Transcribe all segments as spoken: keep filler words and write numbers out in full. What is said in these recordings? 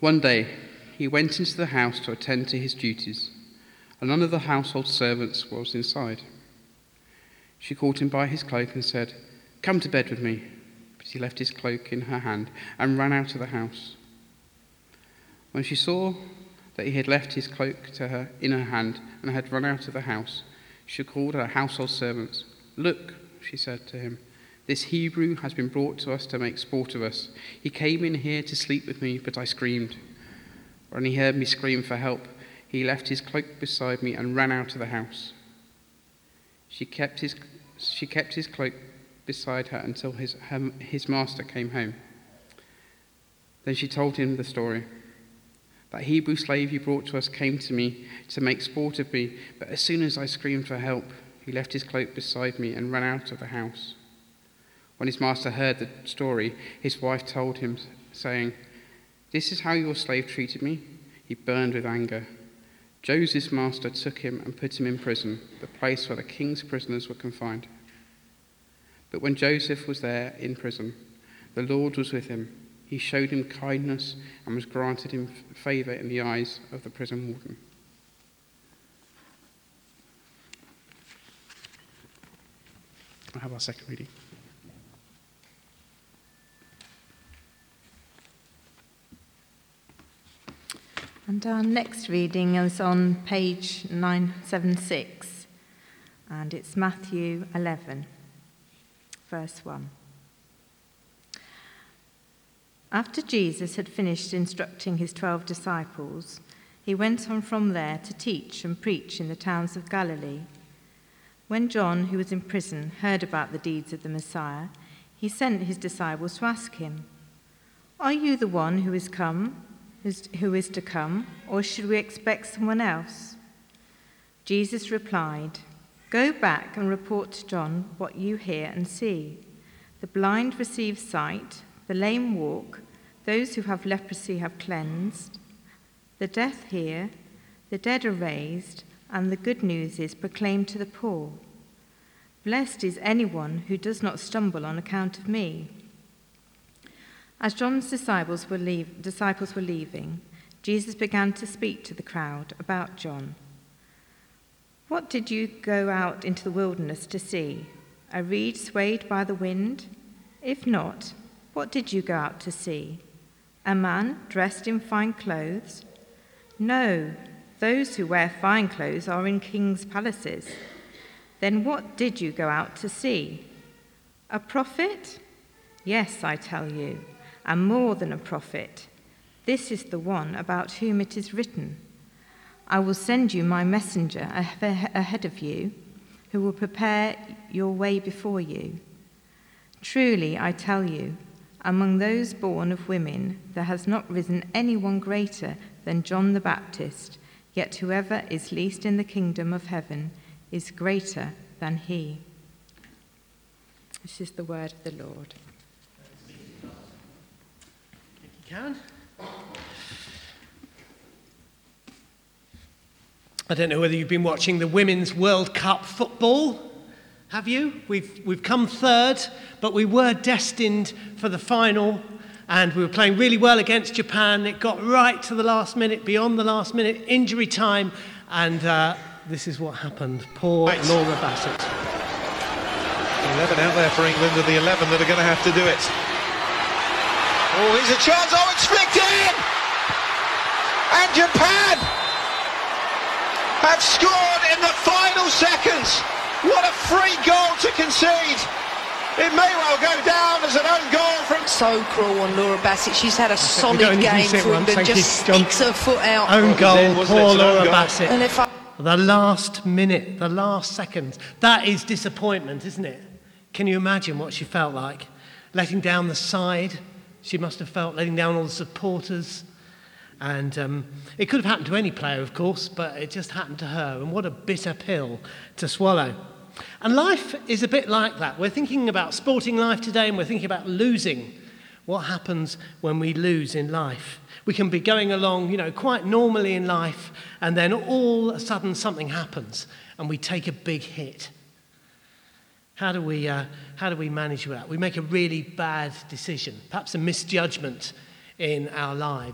One day, he went into the house to attend to his duties, and none of the household servants was inside. She caught him by his cloak and said, "Come to bed with me." But he left his cloak in her hand and ran out of the house. When she saw that he had left his cloak to her in her hand and had run out of the house, she called her household servants. "Look," she said to him, "this Hebrew has been brought to us to make sport of us. He came in here to sleep with me, but I screamed. When he heard me scream for help, he left his cloak beside me and ran out of the house." She kept his, she kept his cloak beside her until his, her, his master came home. Then she told him the story. "That Hebrew slave you brought to us came to me to make sport of me, but as soon as I screamed for help, he left his cloak beside me and ran out of the house." When his master heard the story, his wife told him, saying, "This is how your slave treated me." He burned with anger. Joseph's master took him and put him in prison, the place where the king's prisoners were confined. But when Joseph was there in prison, the Lord was with him. He showed him kindness and was granted him favor in the eyes of the prison warden. I'll have our second reading. And our next reading is on page nine seventy-six, and it's Matthew eleven, verse one. After Jesus had finished instructing his twelve disciples, he went on from there to teach and preach in the towns of Galilee. When John, who was in prison, heard about the deeds of the Messiah, he sent his disciples to ask him, "Are you the one who is come, who is to come, or should we expect someone else?" Jesus replied, "Go back and report to John what you hear and see. The blind receive sight, the lame walk, those who have leprosy have cleansed, the deaf hear, the dead are raised, and the good news is proclaimed to the poor. Blessed is anyone who does not stumble on account of me." As John's disciples were, leave, disciples were leaving, Jesus began to speak to the crowd about John. "What did you go out into the wilderness to see? A reed swayed by the wind? If not, what did you go out to see? A man dressed in fine clothes? No, those who wear fine clothes are in kings' palaces. Then what did you go out to see? A prophet? Yes, I tell you, and more than a prophet. This is the one about whom it is written, 'I will send you my messenger ahead of you, who will prepare your way before you.' Truly, I tell you, among those born of women, there has not risen anyone greater than John the Baptist, yet whoever is least in the kingdom of heaven is greater than he." This is the word of the Lord. Karen? I don't know whether you've been watching the Women's World Cup football. Have you? We've we've come third, but we were destined for the final, and we were playing really well against Japan. It got right to the last minute, beyond the last minute, injury time, and uh, this is what happened. Poor right. Laura Bassett. eleven out there for England, and the eleven that are going to have to do it. Oh, here's a chance. Oh, it's flicked in! And Japan have scored in the final seconds. What a free goal to concede. It may well go down as an own goal from... So cruel on Laura Bassett. She's had a solid game for England, just you, sticks her foot out. Own goal, poor Laura Bassett. And if I... The last minute, the last seconds. That is disappointment, isn't it? Can you imagine what she felt like? Letting down the side. She must have felt letting down all the supporters. And um, it could have happened to any player, of course, but it just happened to her. And what a bitter pill to swallow. And life is a bit like that. We're thinking about sporting life today, and we're thinking about losing. What happens when we lose in life? We can be going along, you know, quite normally in life, and then all of a sudden something happens, and we take a big hit. How do we uh, how do we manage that? We make a really bad decision, perhaps a misjudgment in our lives,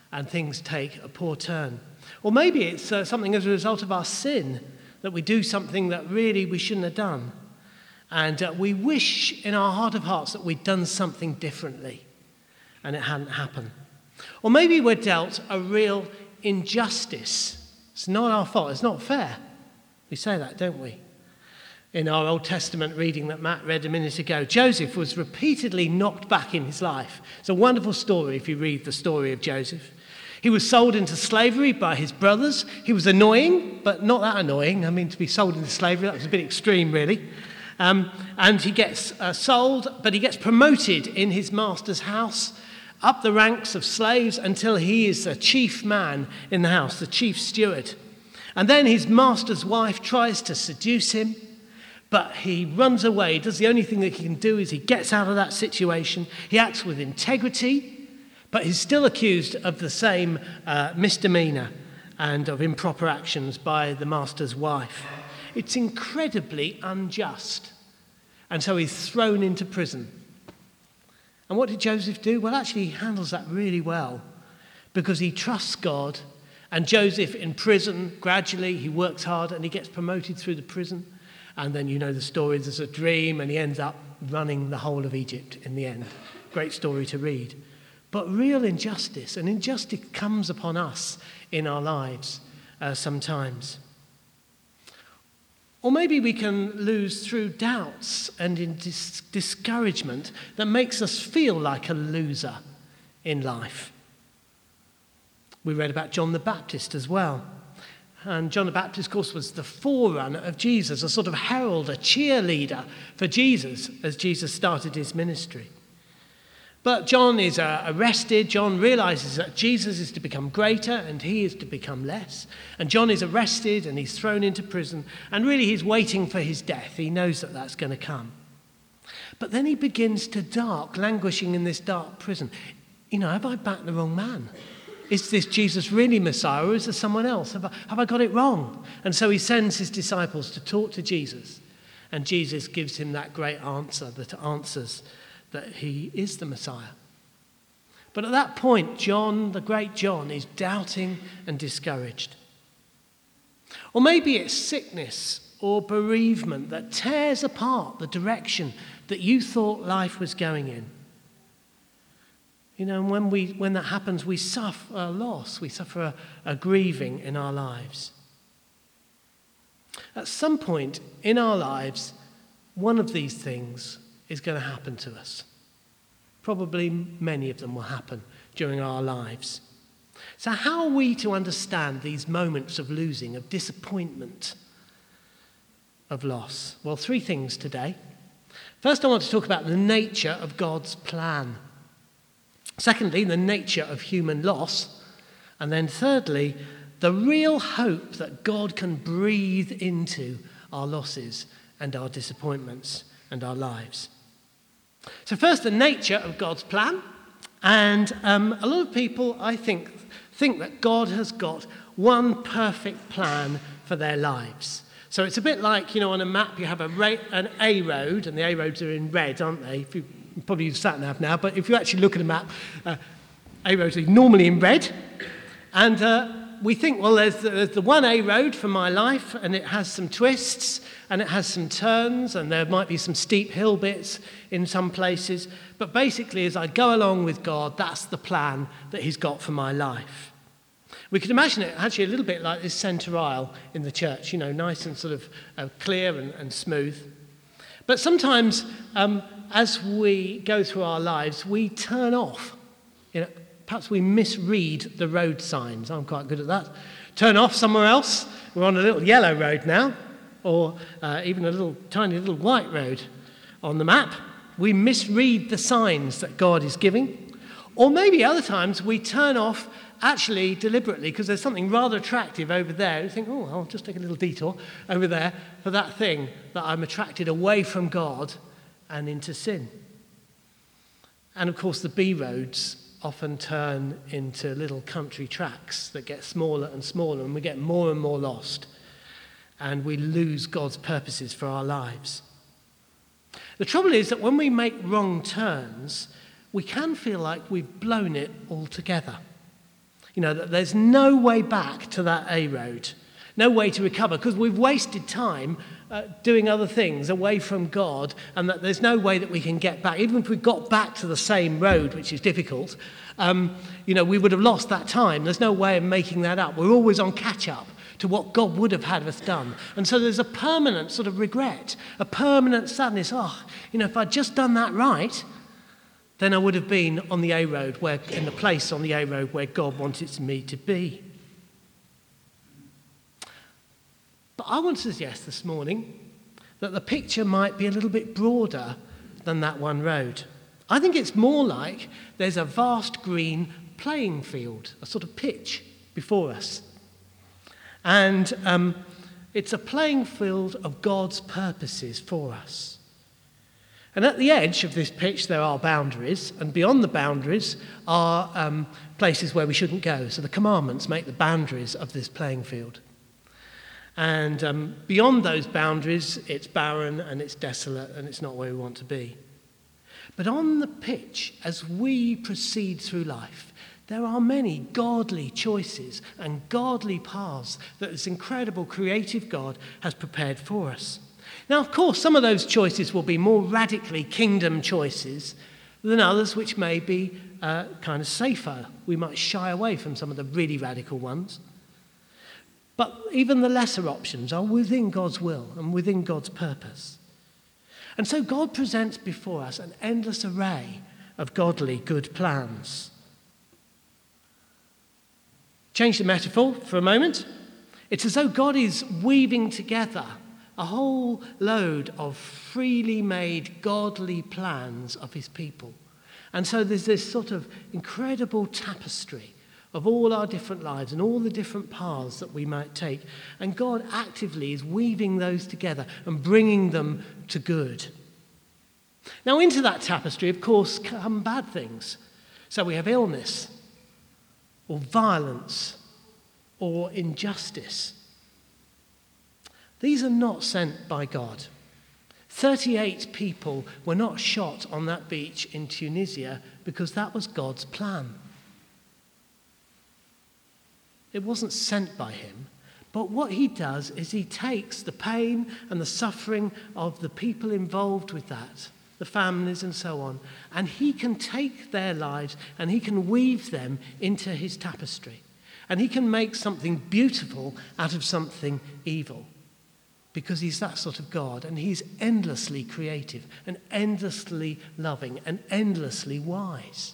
and things take a poor turn. Or maybe it's uh, something as a result of our sin, that we do something that really we shouldn't have done. And uh, we wish in our heart of hearts that we'd done something differently and it hadn't happened. Or maybe we're dealt a real injustice. It's not our fault. It's not fair. We say that, don't we? In our Old Testament reading that Matt read a minute ago, Joseph was repeatedly knocked back in his life. It's a wonderful story if you read the story of Joseph. He was sold into slavery by his brothers. He was annoying, but not that annoying. I mean, to be sold into slavery, that was a bit extreme, really. Um, and he gets uh, sold, but he gets promoted in his master's house, up the ranks of slaves until he is the chief man in the house, the chief steward. And then his master's wife tries to seduce him, but he runs away. Does the only thing that he can do is he gets out of that situation. He acts with integrity, but he's still accused of the same uh, misdemeanor and of improper actions by the master's wife. It's incredibly unjust. And so he's thrown into prison. And what did Joseph do? Well, actually, he handles that really well because he trusts God. And Joseph in prison, gradually, he works hard and he gets promoted through the prison. And then you know the story, there's a dream and he ends up running the whole of Egypt in the end. Great story to read. But real injustice, and injustice comes upon us in our lives uh, sometimes. Or maybe we can lose through doubts and in dis- discouragement that makes us feel like a loser in life. We read about John the Baptist as well. And John the Baptist, of course, was the forerunner of Jesus, a sort of herald, a cheerleader for Jesus as Jesus started his ministry. But John is uh, arrested. John realizes that Jesus is to become greater and he is to become less. And John is arrested and he's thrown into prison. And really he's waiting for his death. He knows that that's going to come. But then he begins to dark, languishing in this dark prison. You know, have I backed the wrong man? Is this Jesus really Messiah or is there someone else? Have I, have I got it wrong? And so he sends his disciples to talk to Jesus. And Jesus gives him that great answer that answers that he is the Messiah. But at that point, John, the great John, is doubting and discouraged. Or maybe it's sickness or bereavement that tears apart the direction that you thought life was going in. You know, and when, we, when that happens, we suffer a loss, we suffer a, a grieving in our lives. At some point in our lives, one of these things is going to happen to us. Probably many of them will happen during our lives. So how are we to understand these moments of losing, of disappointment, of loss? Well, three things today. First, I want to talk about the nature of God's plan. Secondly, the nature of human loss. And then thirdly, the real hope that God can breathe into our losses and our disappointments and our lives. So first, the nature of God's plan. And um, a lot of people, I think, think that God has got one perfect plan for their lives. So it's a bit like, you know, on a map you have a ra- an A road, and the A roads are in red, aren't they? If you probably use sat nav now, but if you actually look at a map, uh, A roads are normally in red. And uh, we think, well, there's the, there's the one A road for my life, and it has some twists, and it has some turns, and there might be some steep hill bits in some places. But basically, as I go along with God, that's the plan that he's got for my life. We could imagine it actually a little bit like this centre aisle in the church, you know, nice and sort of uh, clear and, and smooth. But sometimes, um, as we go through our lives, we turn off. You know, perhaps we misread the road signs. I'm quite good at that. Turn off somewhere else. We're on a little yellow road now, or uh, even a little tiny little white road on the map. We misread the signs that God is giving. Or maybe other times we turn off actually deliberately because there's something rather attractive over there. You think, oh, I'll just take a little detour over there for that thing that I'm attracted away from God and into sin. And of course the B roads often turn into little country tracks that get smaller and smaller, and we get more and more lost, and we lose God's purposes for our lives. The trouble is that when we make wrong turns, we can feel like we've blown it all together. You know, that there's no way back to that A road, no way to recover, because we've wasted time uh, doing other things away from God, and that there's no way that we can get back. Even if we got back to the same road, which is difficult, um, you know, we would have lost that time. There's no way of making that up. We're always on catch-up to what God would have had us done. And so there's a permanent sort of regret, a permanent sadness. Oh, you know, if I'd just done that right, then I would have been on the A road, where, in the place on the A road where God wanted me to be. But I want to suggest this morning that the picture might be a little bit broader than that one road. I think it's more like there's a vast green playing field, a sort of pitch before us. And um, it's a playing field of God's purposes for us. And at the edge of this pitch there are boundaries, and beyond the boundaries are um, places where we shouldn't go. So the commandments make the boundaries of this playing field. And um, beyond those boundaries, it's barren and it's desolate and it's not where we want to be. But on the pitch, as we proceed through life, there are many godly choices and godly paths that this incredible creative God has prepared for us. Now, of course, some of those choices will be more radically kingdom choices than others which may be uh, kind of safer. We might shy away from some of the really radical ones. But even the lesser options are within God's will and within God's purpose. And so God presents before us an endless array of godly good plans. Change the metaphor for a moment. It's as though God is weaving together a whole load of freely made godly plans of his people. And so there's this sort of incredible tapestry of all our different lives and all the different paths that we might take. And God actively is weaving those together and bringing them to good. Now, into that tapestry, of course, come bad things. So we have illness, or violence, or injustice. These are not sent by God. thirty-eight people were not shot on that beach in Tunisia because that was God's plan. It wasn't sent by him, but what he does is he takes the pain and the suffering of the people involved with that, the families and so on, and he can take their lives and he can weave them into his tapestry. And he can make something beautiful out of something evil, because he's that sort of God, and he's endlessly creative and endlessly loving and endlessly wise.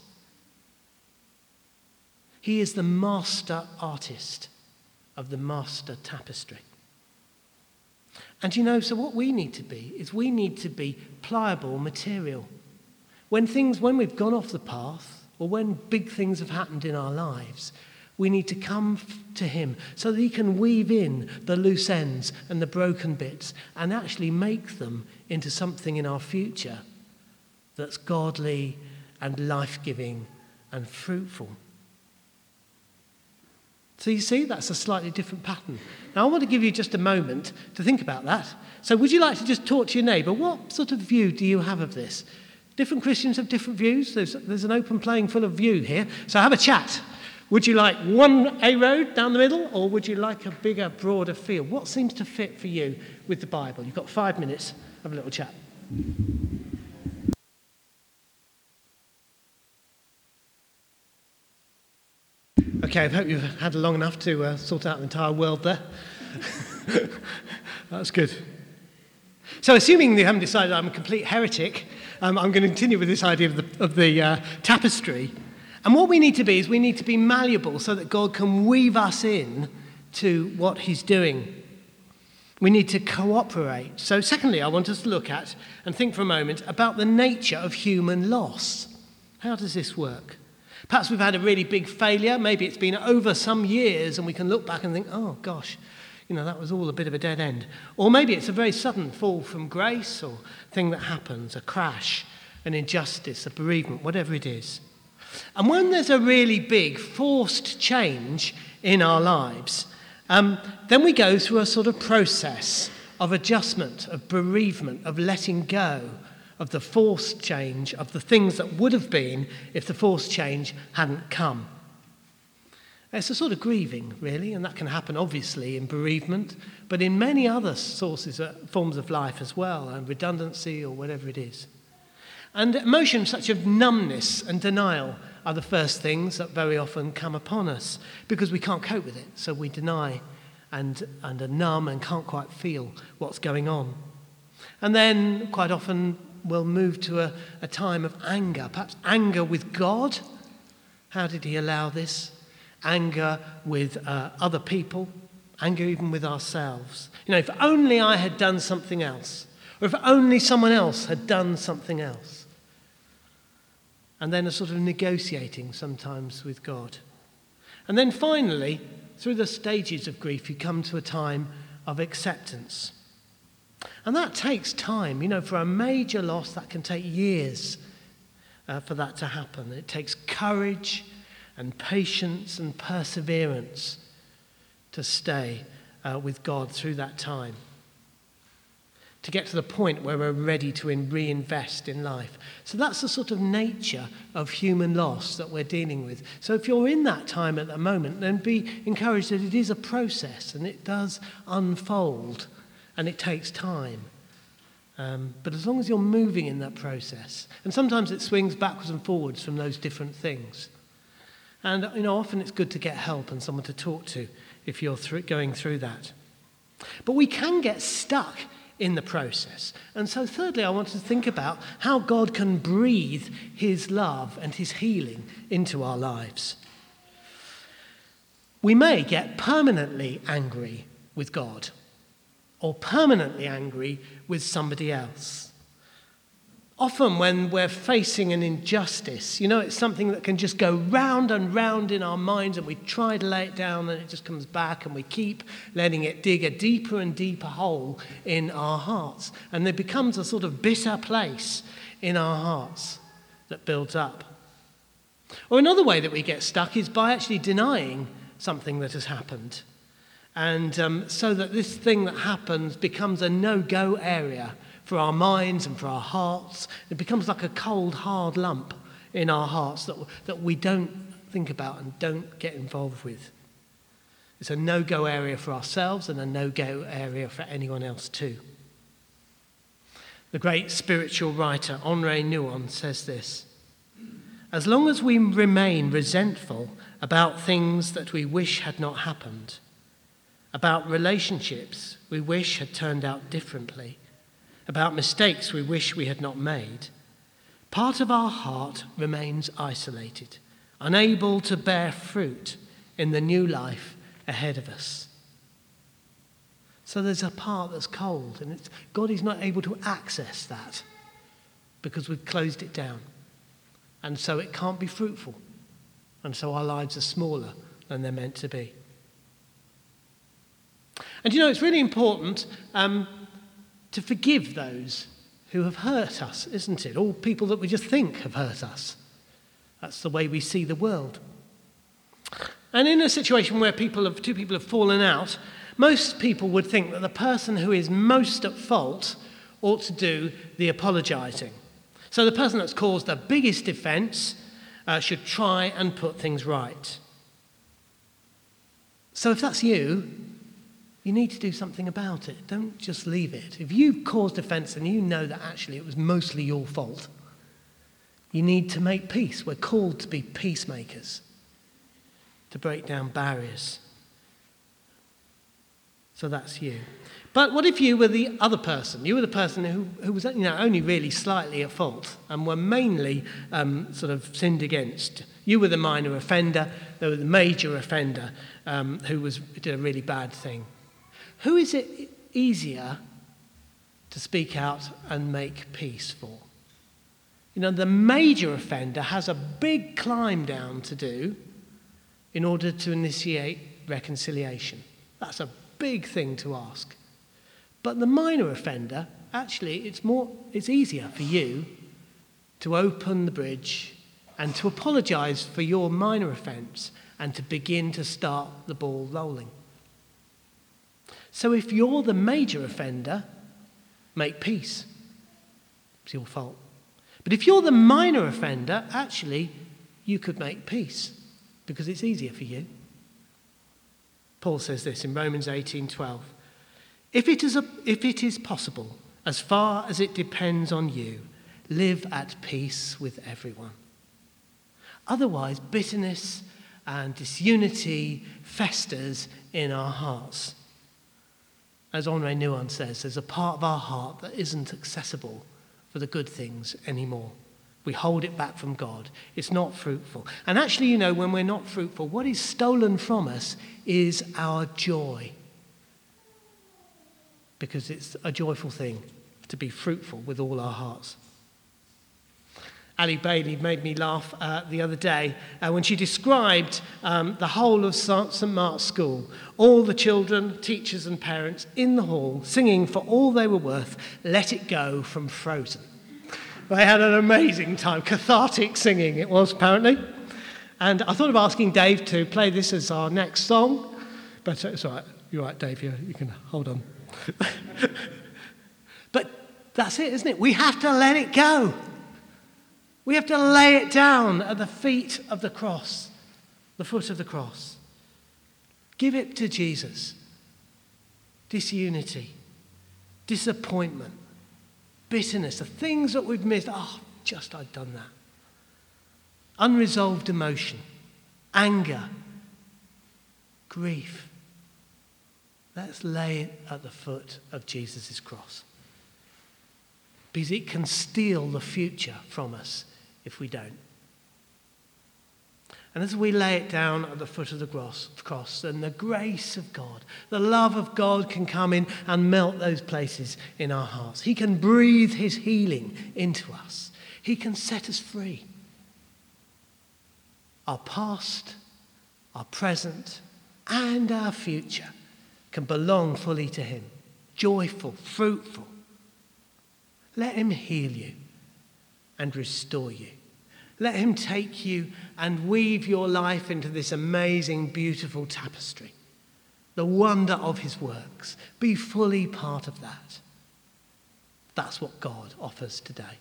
He is the master artist of the master tapestry. And you know, so what we need to be is we need to be pliable material. When things, when we've gone off the path, or when big things have happened in our lives, we need to come to him so that he can weave in the loose ends and the broken bits and actually make them into something in our future that's godly and life-giving and fruitful. So you see, that's a slightly different pattern. Now I want to give you just a moment to think about that. So would you like to just talk to your neighbour? What sort of view do you have of this? Different Christians have different views. There's, there's an open playing full of view here. So have a chat. Would you like one A road down the middle, or would you like a bigger, broader field? What seems to fit for you with the Bible? You've got five minutes. Have a little chat. Okay, I hope you've had long enough to uh, sort out the entire world there. That's good. So assuming you haven't decided I'm a complete heretic, um, I'm going to continue with this idea of the, of the uh, tapestry. And what we need to be is we need to be malleable so that God can weave us in to what he's doing. We need to cooperate. So secondly, I want us to look at and think for a moment about the nature of human loss. How does this work? Perhaps we've had a really big failure. Maybe it's been over some years and we can look back and think, oh gosh, you know, that was all a bit of a dead end. Or maybe it's a very sudden fall from grace or thing that happens, a crash, an injustice, a bereavement, whatever it is. And when there's a really big forced change in our lives, um, then we go through a sort of process of adjustment, of bereavement, of letting go of the forced change, of the things that would have been if the forced change hadn't come. It's a sort of grieving, really, and that can happen obviously in bereavement, but in many other sources, uh, forms of life as well, and redundancy or whatever it is. And emotions such as numbness and denial are the first things that very often come upon us because we can't cope with it, so we deny and, and are numb and can't quite feel what's going on. And then quite often we'll move to a, a time of anger, perhaps anger with God. How did he allow this? Anger with uh, other people, anger even with ourselves. You know, if only I had done something else, or if only someone else had done something else. And then a sort of negotiating sometimes with God. And then finally, through the stages of grief, you come to a time of acceptance. And that takes time. You know, for a major loss, that can take years uh, for that to happen. It takes courage and patience and perseverance to stay uh, with God through that time. To get to the point where we're ready to in- reinvest in life. So that's the sort of nature of human loss that we're dealing with. So if you're in that time at the moment, then be encouraged that it is a process and it does unfold and it takes time. Um, but as long as you're moving in that process, and sometimes it swings backwards and forwards from those different things. And, you know, often it's good to get help and someone to talk to if you're through, going through that. But we can get stuck in the process. And so thirdly, I want to think about how God can breathe his love and his healing into our lives. We may get permanently angry with God or permanently angry with somebody else. Often when we're facing an injustice, you know, it's something that can just go round and round in our minds and we try to lay it down and it just comes back and we keep letting it dig a deeper and deeper hole in our hearts. And it becomes a sort of bitter place in our hearts that builds up. Or another way that we get stuck is by actually denying something that has happened. And um, so that this thing that happens becomes a no-go area for our minds and for our hearts. It becomes like a cold, hard lump in our hearts that, that we don't think about and don't get involved with. It's a no-go area for ourselves and a no-go area for anyone else too. The great spiritual writer Henri Nouwen says this: as long as we remain resentful about things that we wish had not happened, about relationships we wish had turned out differently, about mistakes we wish we had not made, part of our heart remains isolated, unable to bear fruit in the new life ahead of us. So there's a part that's cold, and it's, God is not able to access that because we've closed it down. And so it can't be fruitful. And so our lives are smaller than they're meant to be. And you know, it's really important um, to forgive those who have hurt us, isn't it? All people that we just think have hurt us. That's the way we see the world. And in a situation where people have, two people have fallen out, most people would think that the person who is most at fault ought to do the apologising. So the person that's caused the biggest offence uh, should try and put things right. So if that's you, you need to do something about it. Don't just leave it. If you've caused offence and you know that actually it was mostly your fault, you need to make peace. We're called to be peacemakers, to break down barriers. So that's you. But what if you were the other person? You were the person who, who was, you know, only really slightly at fault and were mainly um, sort of sinned against. You were the minor offender. They were the major offender um, who was did a really bad thing. Who is it easier to speak out and make peace for? You know, the major offender has a big climb down to do in order to initiate reconciliation. That's a big thing to ask. But the minor offender, actually, it's more, it's easier for you to open the bridge and to apologise for your minor offence and to begin to start the ball rolling. So if you're the major offender, make peace. It's your fault. But if you're the minor offender, actually, you could make peace because it's easier for you. Paul says this in Romans eighteen twelve. If it is a, if it is possible, as far as it depends on you, live at peace with everyone. Otherwise, bitterness and disunity festers in our hearts. As Henri Nouwen says, there's a part of our heart that isn't accessible for the good things anymore. We hold it back from God. It's not fruitful. And actually, you know, when we're not fruitful, what is stolen from us is our joy. Because it's a joyful thing to be fruitful with all our hearts. Ali Bailey made me laugh uh, the other day uh, when she described um, the whole of St Mark's School, all the children, teachers and parents in the hall singing for all they were worth, Let It Go from Frozen. They had an amazing time, cathartic singing it was apparently. And I thought of asking Dave to play this as our next song, but it's all right, you're right Dave, you, you can hold on. But that's it, isn't it? We have to let it go. We have to lay it down at the feet of the cross, the foot of the cross. Give it to Jesus. Disunity, disappointment, bitterness, the things that we've missed. Oh, just I've done that. Unresolved emotion, anger, grief. Let's lay it at the foot of Jesus' cross. Because it can steal the future from us if we don't. And as we lay it down at the foot of the cross, then the grace of God, the love of God can come in and melt those places in our hearts. He can breathe his healing into us. He can set us free. Our past, our present, and our future can belong fully to him. Joyful, fruitful. Let him heal you and restore you. Let him take you and weave your life into this amazing, beautiful tapestry. The wonder of his works. Be fully part of that. That's what God offers today.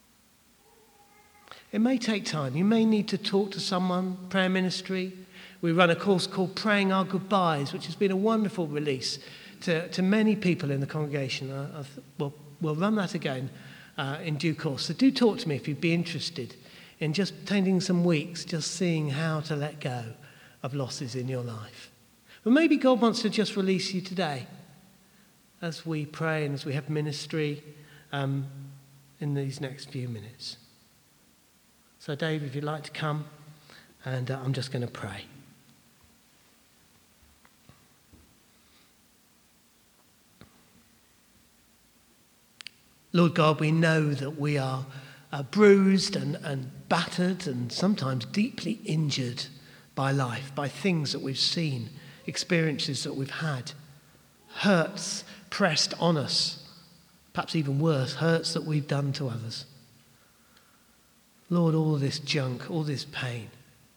It may take time. You may need to talk to someone, prayer ministry. We run a course called Praying Our Goodbyes, which has been a wonderful release to, to many people in the congregation. I, I th- we'll, we'll run that again uh, in due course. So do talk to me if you'd be interested in just taking some weeks, just seeing how to let go of losses in your life. But maybe God wants to just release you today as we pray and as we have ministry um, in these next few minutes. So Dave, if you'd like to come, and uh, I'm just going to pray. Lord God, we know that we are uh, bruised and, and battered and sometimes deeply injured by life, by things that we've seen, experiences that we've had, hurts pressed on us, perhaps even worse, hurts that we've done to others. Lord, all this junk, all this pain.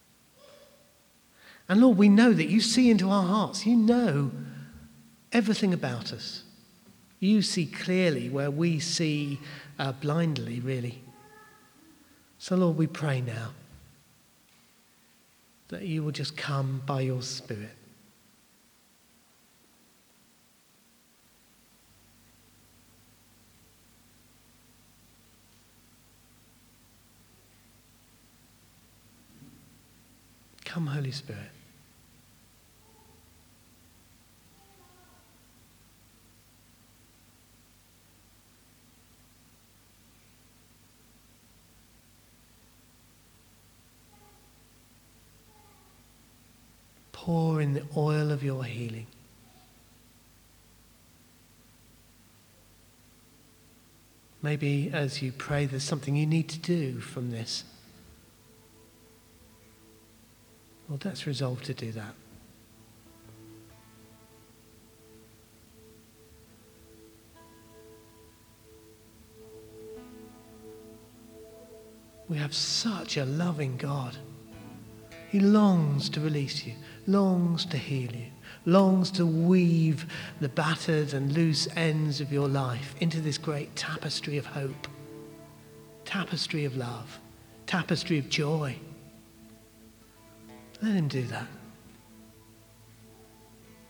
And Lord, we know that you see into our hearts. You know everything about us. You see clearly where we see uh, blindly, really. So Lord, we pray now that you will just come by your Spirit. Come, Holy Spirit. Pour in the oil of your healing. Maybe as you pray, there's something you need to do from this. Well, let's resolve to do that. We have such a loving God. He longs to release you, longs to heal you, longs to weave the battered and loose ends of your life into this great tapestry of hope, tapestry of love, tapestry of joy. Let him do that.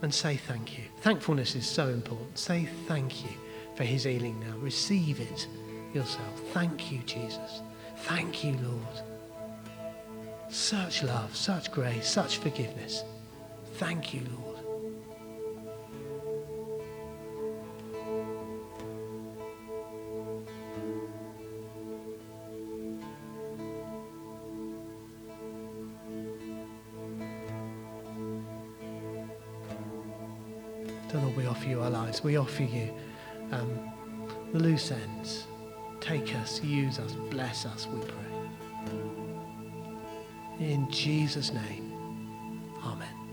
and say thank you. Thankfulness is so important. Say thank you for his healing now. Receive it yourself. Thank you, Jesus. Thank you, Lord. Such love, such grace, such forgiveness. Thank you, Lord. Lord, we offer you our lives. We offer you um, the loose ends. Take us, use us, bless us, we pray. In Jesus' name, amen.